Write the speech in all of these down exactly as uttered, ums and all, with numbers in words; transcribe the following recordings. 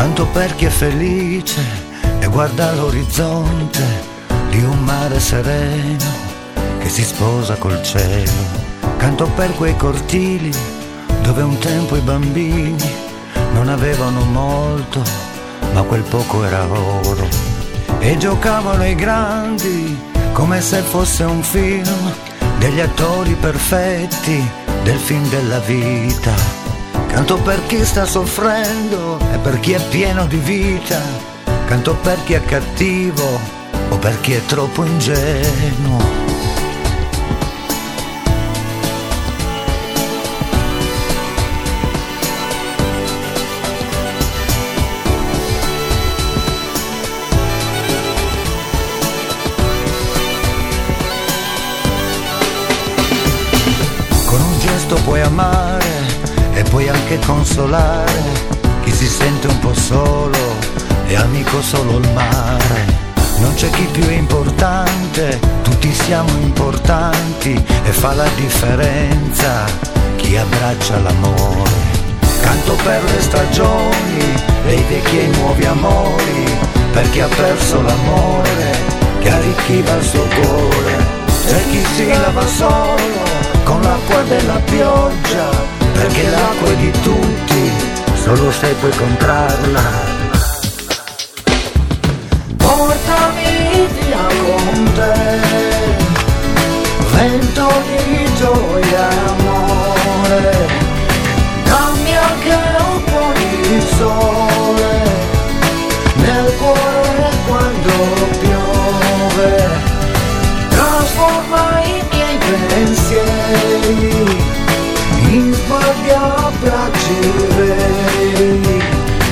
Canto per chi è felice e guarda l'orizzonte di un mare sereno che si sposa col cielo. Canto per quei cortili dove un tempo i bambini non avevano molto, ma quel poco era oro. E giocavano i grandi come se fosse un film, degli attori perfetti del film della vita. Canto per chi sta soffrendo e per chi è pieno di vita. Canto per chi è cattivo o per chi è troppo ingenuo. Puoi amare e puoi anche consolare chi si sente un po' solo e amico solo il mare. Non c'è chi più è importante, tutti siamo importanti e fa la differenza chi abbraccia l'amore. Canto per le stagioni, e i vecchi e i nuovi amori, per chi ha perso l'amore che arricchiva il suo cuore. C'è chi si lava solo con l'acqua della pioggia, perché l'acqua è di tutti, solo se puoi comprarla. Portami via con te, vento di gioia e amore, dammi anche un po' di sole nel cuore quando piove, trasforma i miei pensieri in sguardi abbracci veri.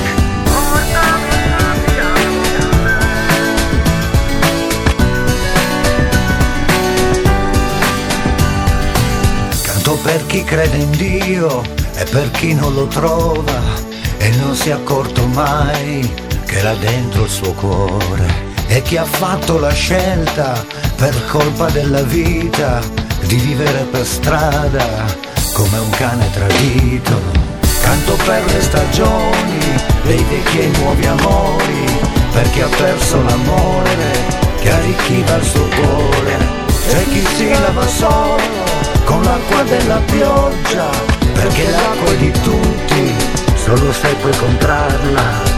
Canto per chi crede in Dio e per chi non lo trova e non si è accorto mai che era dentro il suo cuore. E chi ha fatto la scelta per colpa della vita di vivere per strada come un cane tradito. Canto per le stagioni dei vecchi e nuovi amori, per chi ha perso l'amore che arricchiva il suo cuore. C'è chi si lava solo con l'acqua della pioggia, perché l'acqua è di tutti, solo se puoi comprarla.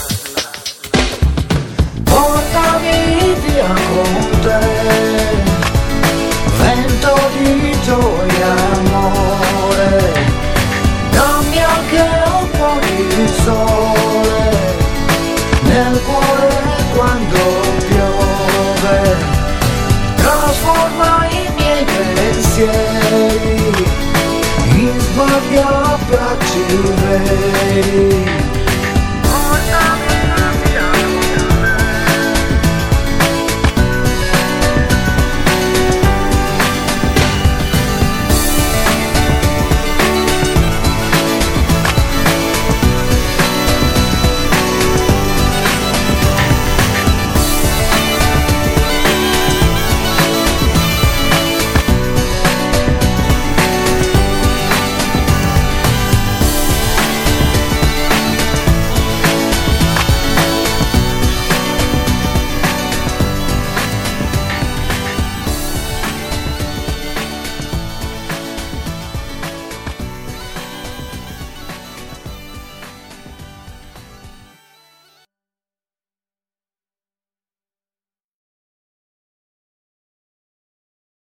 Portami via con te, vento di gioia e amore, dammi anche un po' di sole nel cuore quando piove, trasforma i miei pensieri in sguardi abbracci veri.